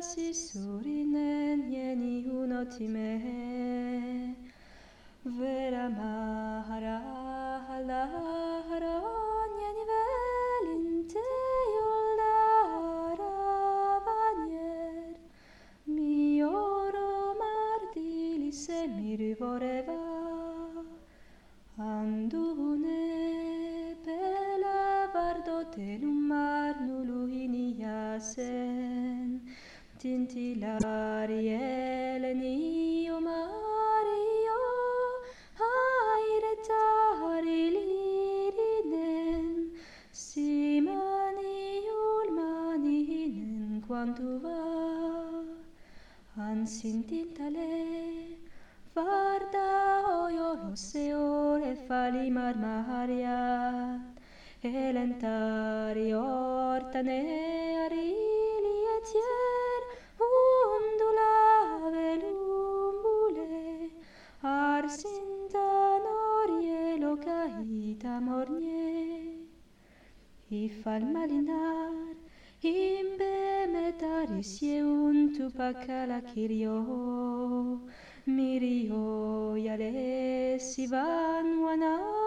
sisurinen jeni unotime vera mahara halaharon jeni velinte yollara vanier mi oro mardilise mirvoreva andune pela vardotelum marnuluhiniasen tintilarieleni o Mario airettarilirinen simaniulmaninen quantuva ansintintale varda oioloseore falimar mahariat elentari ortane arilietier undula velumbule arsintan orielo caita mornie ifal malinar imbe metarisie untu pacala kirio mirio yale sivan wana